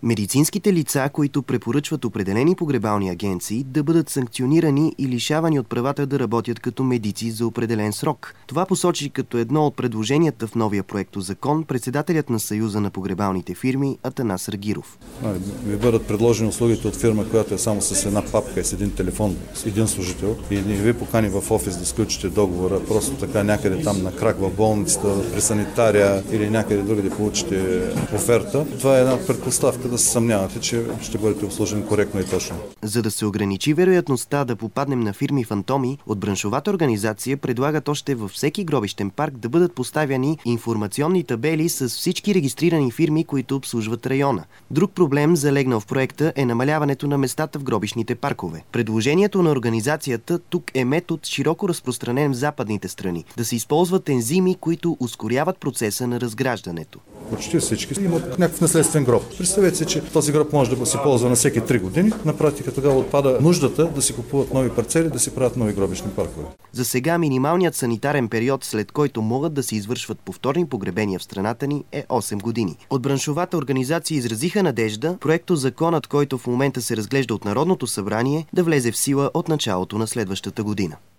Медицинските лица, които препоръчват определени погребални агенции, да бъдат санкционирани и лишавани от правата да работят като медици за определен срок. Това посочи като едно от предложенията в новия проектозакон председателят на Съюза на погребалните фирми Атанас Рагиров. Ви бъдат предложени услугите от фирма, която е само с една папка и с един телефон, с един служител, и не ви покани в офис да сключите договора, просто така някъде там на крак в болницата, при санитария или някъде други да получите оферта. Това е една предпоставка да се съмнявате, че ще бъдете обслужени коректно и точно. За да се ограничи вероятността да попаднем на фирми фантоми, от браншовата организация предлагат още във всеки гробищен парк да бъдат поставяни информационни табели с всички регистрирани фирми, които обслужват района. Друг проблем, залегнал в проекта, е намаляването на местата в гробищните паркове. Предложението на организацията тук е метод широко разпространен в западните страни – да се използват ензими, които ускоряват процеса на разграждането. Почти всички имат някакъв наследствен гроб. Представете си, че този гроб може да се ползва на всеки 3 години. На практика тогава отпада нуждата да си купуват нови парцели, да си правят нови гробищни паркове. За сега минималният санитарен период, след който могат да се извършват повторни погребения в страната ни, е 8 години. От браншовата организация изразиха надежда проектозаконът, който в момента се разглежда от Народното събрание, да влезе в сила от началото на следващата година.